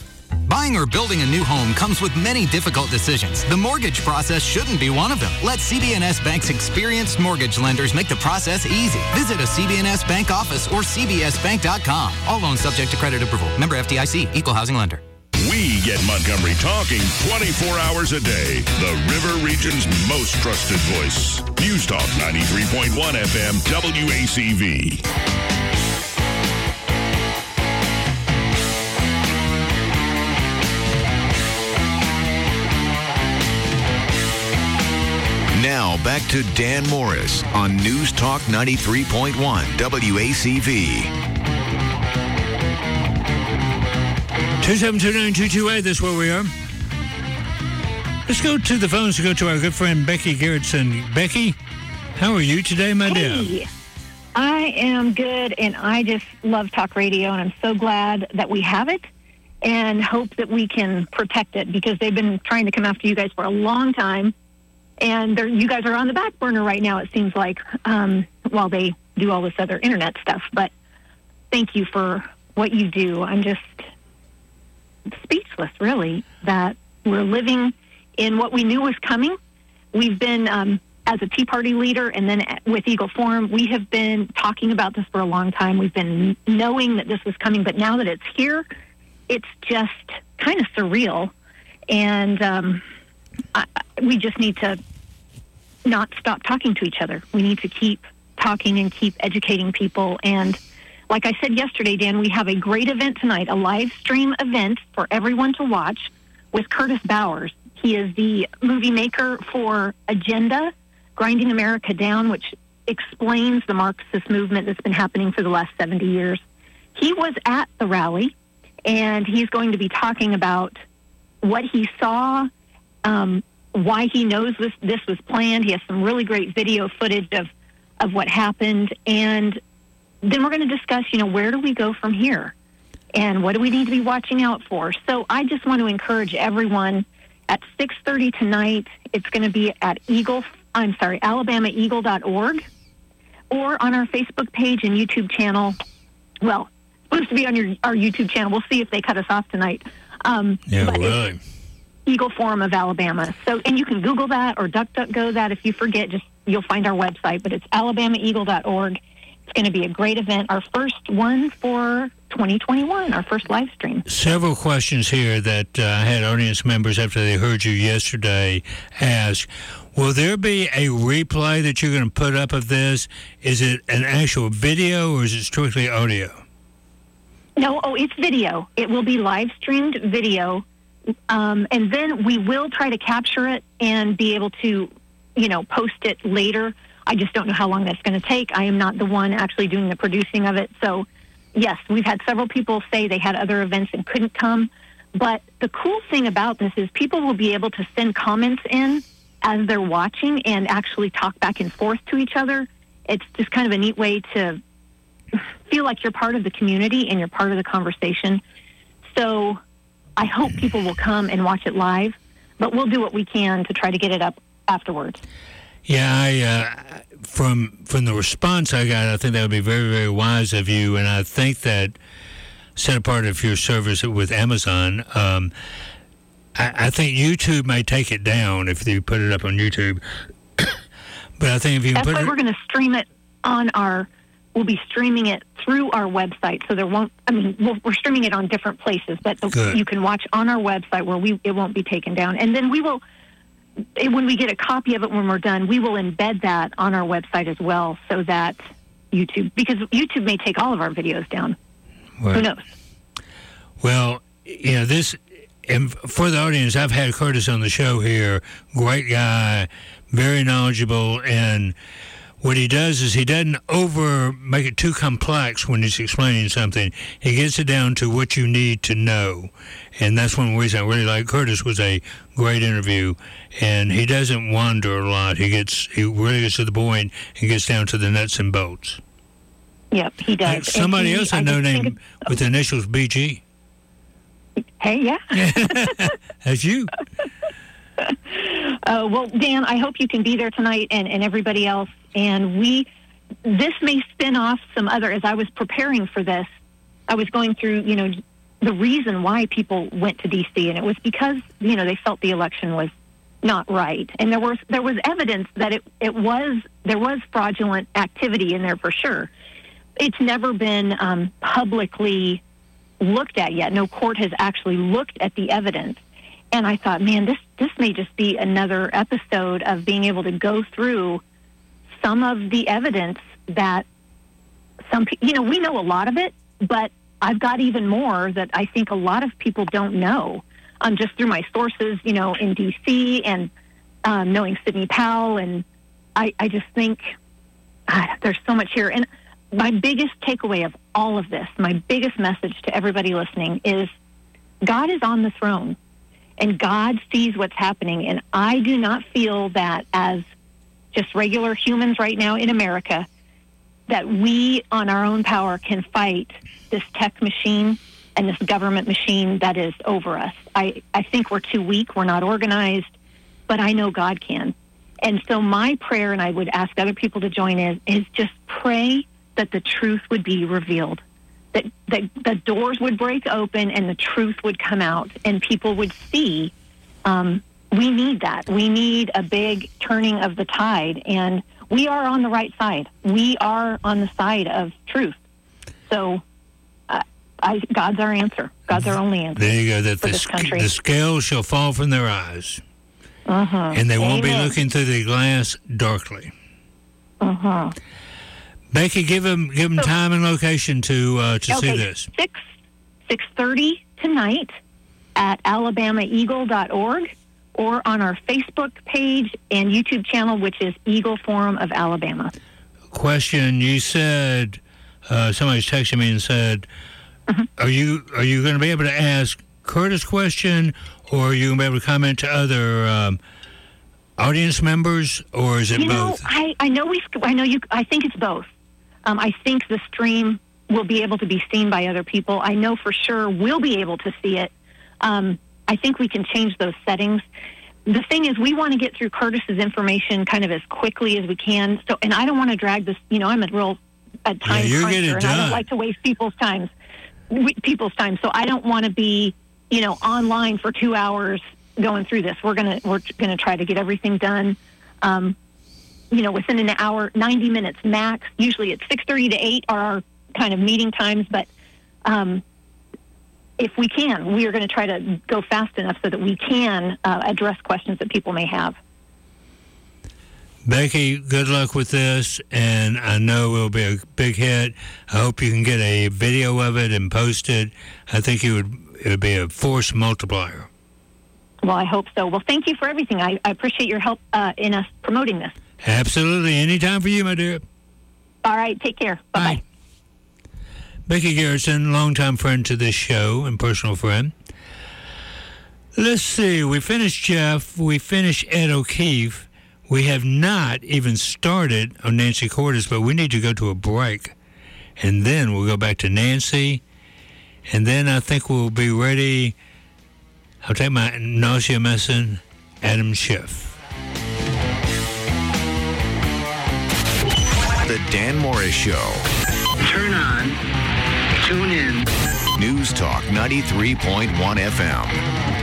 Buying or building a new home comes with many difficult decisions. The mortgage process shouldn't be one of them. Let C B N S Bank's experienced mortgage lenders make the process easy. Visit a C B N S Bank office or c b s bank dot com. All loans subject to credit approval. Member F D I C. Equal housing lender. We get Montgomery talking twenty-four hours a day. The River Region's most trusted voice. News Talk ninety-three point one F M W A C V. Now back to Dan Morris on News Talk ninety-three point one W A C V. two seven two nine two two eight, that's where we are. Let's go to the phones to go to our good friend Becky Gerritsen. Becky, how are you today, my dear? Hey, I am good, and I just love talk radio, and I'm so glad that we have it and hope that we can protect it, because they've been trying to come after you guys for a long time, and you guys are on the back burner right now, it seems like, um, while they do all this other internet stuff. But thank you for what you do. I'm just speechless, really, that we're living in what we knew was coming. We've been, um, as a Tea Party leader and then with Eagle Forum, we have been talking about this for a long time. We've been knowing that this was coming, but now that it's here, it's just kind of surreal. And um, I, we just need to not stop talking to each other. We need to keep talking and keep educating people. And like I said yesterday, Dan, we have a great event tonight, a live stream event for everyone to watch with Curtis Bowers. He is the movie maker for Agenda, Grinding America Down, which explains the Marxist movement that's been happening for the last seventy years. He was at the rally, and he's going to be talking about what he saw, um, why he knows this, this was planned. He has some really great video footage of, of what happened, and then we're going to discuss, you know, where do we go from here, and what do we need to be watching out for. So I just want to encourage everyone at six thirty tonight. It's going to be at Eagle, I'm sorry, alabama eagle dot org, or on our Facebook page and YouTube channel. Well, it's supposed to be on your our YouTube channel. We'll see if they cut us off tonight. Um, yeah, but really. Eagle Forum of Alabama. So, and you can Google that or DuckDuckGo that. If you forget, just you'll find our website. But it's alabama eagle dot org. It's going to be a great event. Our first one for twenty twenty-one, our first live stream. Several questions here that uh, I had audience members after they heard you yesterday ask. Will there be a replay that you're going to put up of this? Is it an actual video or is it strictly audio? No, oh, it's video. It will be live streamed video. Um, and then we will try to capture it and be able to, you know, post it later. I just don't know how long that's going to take. I am not the one actually doing the producing of it. So, yes, we've had several people say they had other events and couldn't come. But the cool thing about this is people will be able to send comments in as they're watching and actually talk back and forth to each other. It's just kind of a neat way to feel like you're part of the community and you're part of the conversation. So I hope people will come and watch it live, but we'll do what we can to try to get it up afterwards. Yeah, I, uh, from from the response I got, I think that would be very, very wise of you, and I think that set apart of your service with Amazon, um, I, I think YouTube may take it down if you put it up on YouTube. But I think if you That's put why it... we're going to stream it on our... We'll be streaming it through our website, so there won't... I mean, we'll, we're streaming it on different places, but Good. You can watch on our website where we it won't be taken down. And then we will... When we get a copy of it when we're done, we will embed that on our website as well, so that YouTube... Because YouTube may take all of our videos down. Right. Who knows? Well, you know, this... And for the audience, I've had Curtis on the show here. Great guy, very knowledgeable, and what he does is he doesn't over make it too complex when he's explaining something. He gets it down to what you need to know, and that's one reason I really like Curtis. Was a great interview, and he doesn't wander a lot. He gets he really gets to the point and gets down to the nuts and bolts. Yep, he does. Like somebody he, else I, I know named with the initials B G. Hey, yeah. That's you. Uh, well, Dan, I hope you can be there tonight, and, and everybody else. And we, this may spin off some other, as I was preparing for this, I was going through, you know, the reason why people went to D C, and it was because, you know, they felt the election was not right. And there was there was evidence that it, it was, there was fraudulent activity in there for sure. It's never been um, publicly looked at yet. No court has actually looked at the evidence. And I thought, man, this, this may just be another episode of being able to go through some of the evidence that some, pe- you know, we know a lot of it, but I've got even more that I think a lot of people don't know. Um, just through my sources, you know, in D C and um, knowing Sidney Powell. And I, I just think God, there's so much here. And my biggest takeaway of all of this, my biggest message to everybody listening is God is on the throne and God sees what's happening. And I do not feel that as just regular humans right now in America, that we on our own power can fight this tech machine and this government machine that is over us. I, I think we're too weak. We're not organized, but I know God can. And so my prayer, and I would ask other people to join in, is just pray that the truth would be revealed, that, that the doors would break open and the truth would come out and people would see. Um, we need that. We need a big turning of the tide, and we are on the right side. We are on the side of truth. So I, God's our answer. God's our only answer. There you go. That for the, this country. the scales shall fall from their eyes, uh-huh. and they won't Amen. be looking through the glass darkly. Uh-huh. Becky, give them give them So- time and location to uh, to okay, see this. six six thirty tonight at alabama eagle dot org or on our Facebook page and YouTube channel, which is Eagle Forum of Alabama. Question: You said uh, somebody's texted me and said, "Are you are you going to be able to ask Curtis question, or are you going to be able to comment to other um, audience members, or is it you know, both?" I, I know we. I know you. I think it's both. Um, I think the stream will be able to be seen by other people. I know for sure we'll be able to see it. Um, I think we can change those settings. The thing is, we want to get through Curtis's information kind of as quickly as we can. So, and I don't want to drag this. You know, I'm a real a time Yeah, you cruncher, get it and I done. don't like to waste people's times. People's time. So I don't want to be, you know, online for two hours going through this. We're gonna we're gonna try to get everything done. Um, you know, within an hour, ninety minutes max. Usually it's six thirty to eight are our kind of meeting times, but um, if we can, we are going to try to go fast enough so that we can uh, address questions that people may have. Becky, good luck with this, and I know it'll be a big hit. I hope you can get a video of it and post it. I think it would it would be a force multiplier. Well, I hope so. Well, thank you for everything. I, I appreciate your help uh, in us promoting this. Absolutely. Anytime for you, my dear. All right. Take care. Bye-bye. Becky Garrison, longtime friend to this show and personal friend. Let's see. We finished Jeff. We finished Ed O'Keefe. We have not even started on Nancy Cordes, but we need to go to a break. And then we'll go back to Nancy. And then I think we'll be ready. I'll take my nausea medicine, Adam Schiff. The Dan Morris Show. Turn on, tune in. News Talk ninety-three point one F M.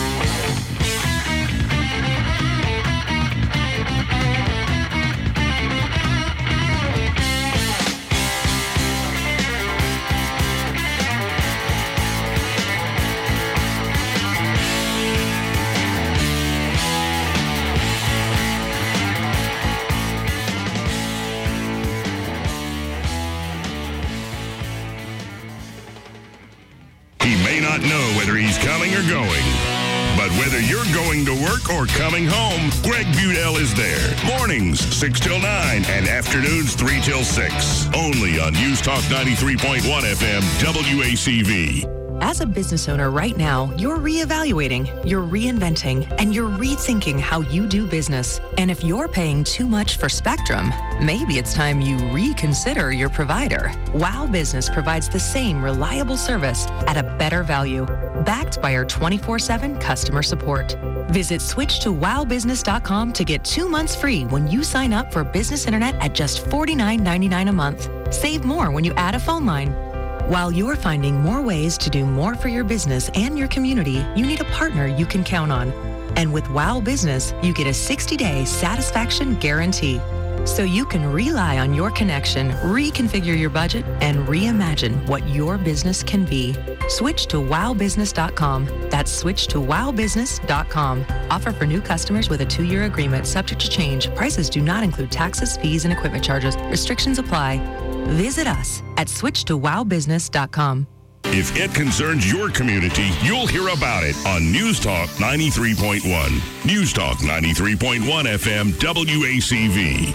He may not know whether he's coming or going, but whether you're going to work or coming home, Greg Budell is there. Mornings, six till nine, and afternoons, three till six. Only on News Talk ninety-three point one F M, W A C V. As a business owner right now, you're reevaluating, you're reinventing, and you're rethinking how you do business. And if you're paying too much for Spectrum, maybe it's time you reconsider your provider. Wow Business provides the same reliable service at a better value, backed by our twenty-four seven customer support. Visit switch to wow business dot com to get two months free when you sign up for business internet at just forty-nine ninety-nine a month. Save more when you add a phone line. While you're finding more ways to do more for your business and your community, you need a partner you can count on. And with Wow Business, you get a sixty-day satisfaction guarantee. So you can rely on your connection, reconfigure your budget, and reimagine what your business can be. Switch to wow business dot com. That's switch to wow business dot com. Offer for new customers with a two-year agreement subject to change. Prices do not include taxes, fees, and equipment charges. Restrictions apply. Visit us at switch to wow business dot com. If it concerns your community, you'll hear about it on News Talk ninety-three point one. News Talk ninety-three point one F M W A C V.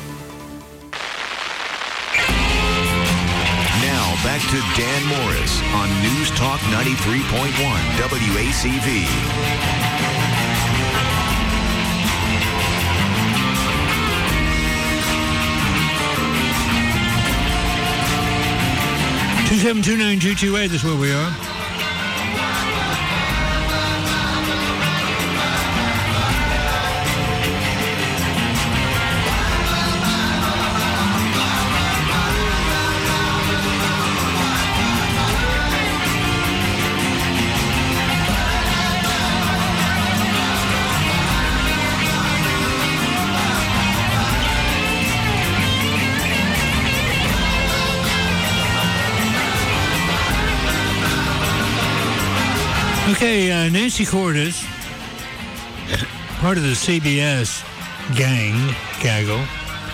Now back to Dan Morris on News Talk ninety-three point one W A C V. two seven two nine two two eight, that's where we are. Okay, uh, Nancy Cordes, part of the C B S gang, gaggle.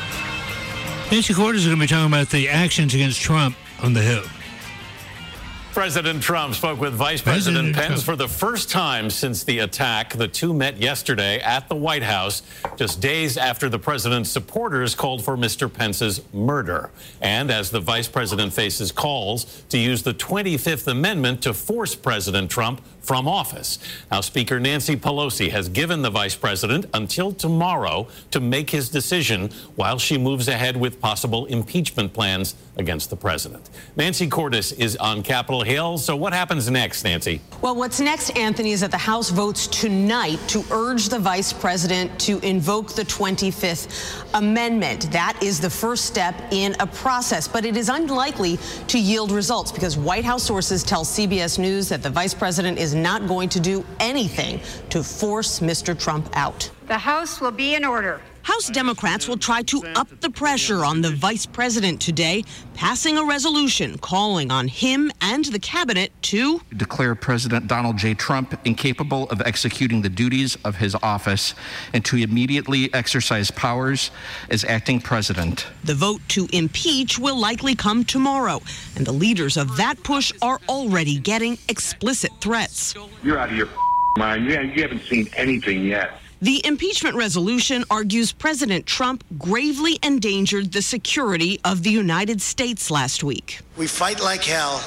Nancy Cordes is going to be talking about the actions against Trump on the Hill. President Trump spoke with Vice President, President Pence Trump. for the first time since the attack. The two met yesterday at the White House, just days after the president's supporters called for Mister Pence's murder. And as the vice president faces calls to use the twenty-fifth Amendment to force President Trump from office. Now, Speaker Nancy Pelosi has given the vice president until tomorrow to make his decision while she moves ahead with possible impeachment plans against the president. Nancy Cordes is on Capitol Hill. So what happens next, Nancy? Well, what's next, Anthony, is that the House votes tonight to urge the vice president to invoke the twenty-fifth Amendment. That is the first step in a process, but it is unlikely to yield results because White House sources tell C B S News that the vice president is not going to do anything to force Mister Trump out. The House will be in order. House Democrats will try to up the pressure on the vice president today, passing a resolution calling on him and the cabinet to declare President Donald J. Trump incapable of executing the duties of his office and to immediately exercise powers as acting president. The vote to impeach will likely come tomorrow, and the leaders of that push are already getting explicit threats. You're out of your mind. You haven't seen anything yet. The impeachment resolution argues President Trump gravely endangered the security of the United States last week. We fight like hell.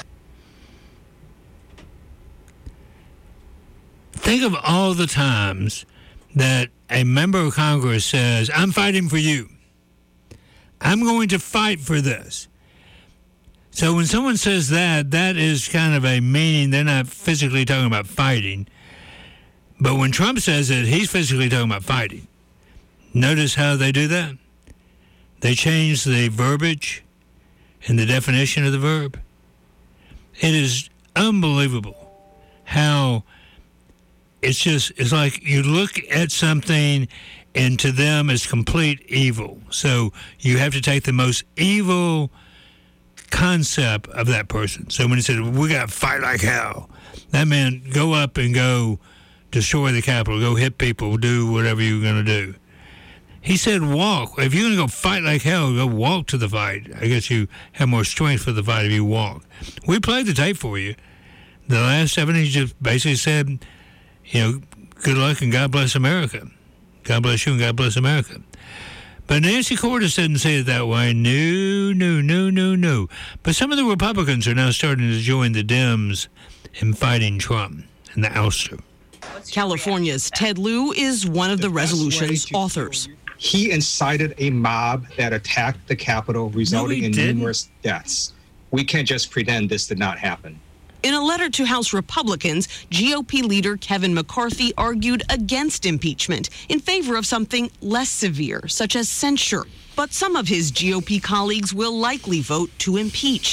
Think of all the times that a member of Congress says, I'm fighting for you. I'm going to fight for this. So when someone says that, that is kind of a meaning. They're not physically talking about fighting. But when Trump says it, he's physically talking about fighting. Notice how they do that? They change the verbiage and the definition of the verb. It is unbelievable how it's just, it's like you look at something and to them it's complete evil. So you have to take the most evil concept of that person. So when he said, we got to fight like hell, that meant go up and go destroy the Capitol, go hit people, do whatever you're going to do. He said walk. If you're going to go fight like hell, go walk to the fight. I guess you have more strength for the fight if you walk. We played the tape for you. The last seven, he just basically said, you know, good luck and God bless America. God bless you and God bless America. But Nancy Cordes didn't say it that way. No, no, no, no, no. But some of the Republicans are now starting to join the Dems in fighting Trump and the ouster. California's Ted Lieu is one of the resolution's authors. He incited a mob that attacked the Capitol, resulting no, in didn't. numerous deaths. We can't just pretend this did not happen. In a letter to House Republicans, G O P leader Kevin McCarthy argued against impeachment in favor of something less severe, such as censure. But some of his G O P colleagues will likely vote to impeach.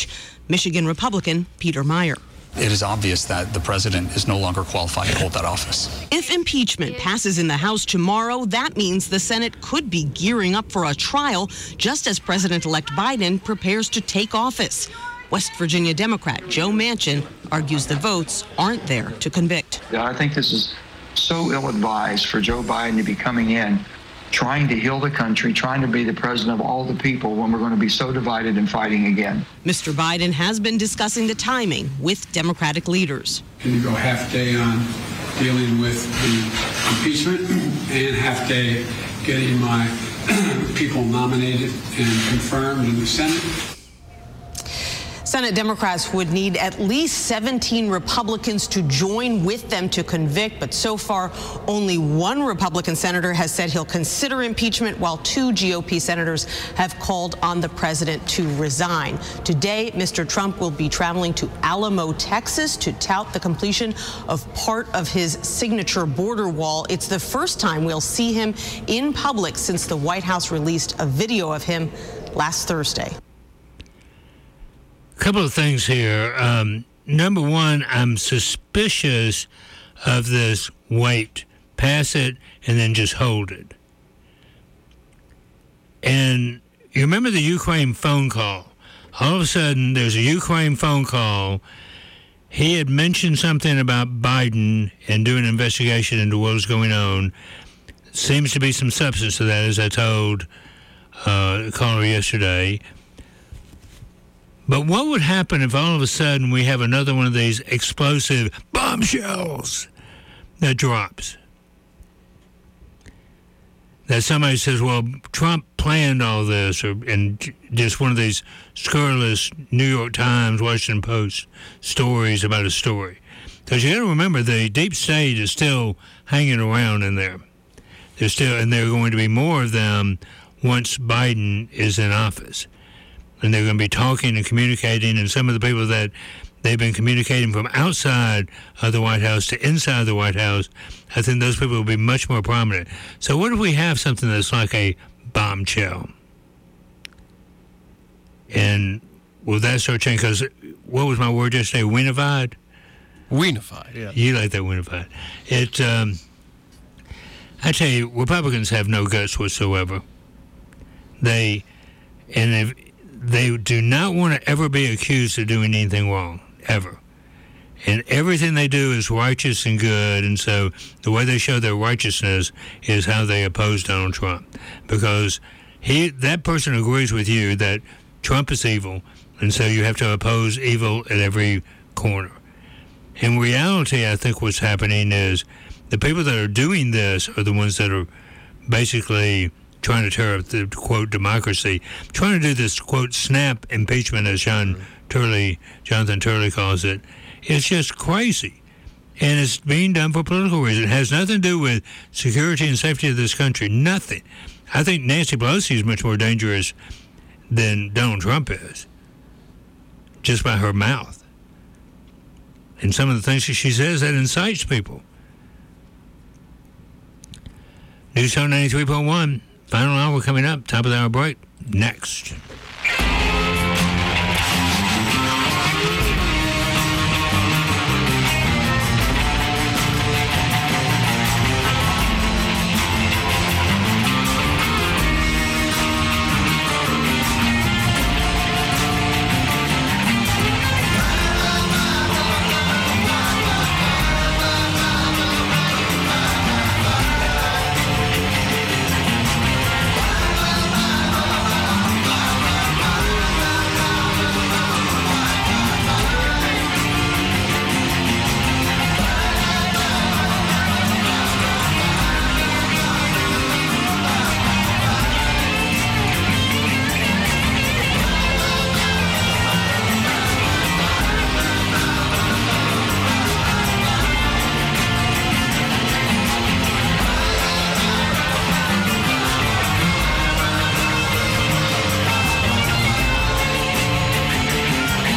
Michigan Republican Peter Meyer. It is obvious that the president is no longer qualified to hold that office. If impeachment passes in the House tomorrow, that means the Senate could be gearing up for a trial just as President-elect Biden prepares to take office. West Virginia Democrat Joe Manchin argues the votes aren't there to convict. I think this is so ill-advised for Joe Biden to be coming in, trying to heal the country, trying to be the president of all the people when we're going to be so divided and fighting again. Mister Biden has been discussing the timing with Democratic leaders. Can you go half day on dealing with the impeachment and half day getting my people nominated and confirmed in the Senate? Senate Democrats would need at least seventeen Republicans to join with them to convict, but so far only one Republican senator has said he'll consider impeachment, while two G O P senators have called on the president to resign. Today, Mister Trump will be traveling to Alamo, Texas to tout the completion of part of his signature border wall. It's the first time we'll see him in public since the White House released a video of him last Thursday. A couple of things here. Um, number one, I'm suspicious of this wait, pass it, and then just hold it. And you remember the Ukraine phone call? All of a sudden, there's a Ukraine phone call. He had mentioned something about Biden and doing an investigation into what was going on. Seems to be some substance to that, as I told uh, the caller yesterday. But what would happen if all of a sudden we have another one of these explosive bombshells that drops? That somebody says, well, Trump planned all this, or and just one of these scurrilous New York Times, Washington Post stories about a story. Because you got to remember, the deep state is still hanging around in there. There's still, and there are going to be more of them once Biden is in office. And they're going to be talking and communicating, and some of the people that they've been communicating from outside of the White House to inside the White House, I think those people will be much more prominent. So what if we have something that's like a bombshell? And will that start changing? Because what was my word yesterday? Weenified? Weenified, yeah. You like that weenified. It, um, I tell you, Republicans have no guts whatsoever. They, and if, they do not want to ever be accused of doing anything wrong, ever. And everything they do is righteous and good, and so the way they show their righteousness is how they oppose Donald Trump. Because he, that person agrees with you that Trump is evil, and so you have to oppose evil at every corner. In reality, I think what's happening is the people that are doing this are the ones that are basically trying to tear up the, quote, democracy, trying to do this, quote, snap impeachment, as John Turley, Jonathan Turley calls it. It's just crazy. And it's being done for political reasons. It has nothing to do with security and safety of this country. Nothing. I think Nancy Pelosi is much more dangerous than Donald Trump is, just by her mouth. And some of the things that she says that incites people. News Talk ninety-three point one. Final hour coming up. Top of the hour break. Next.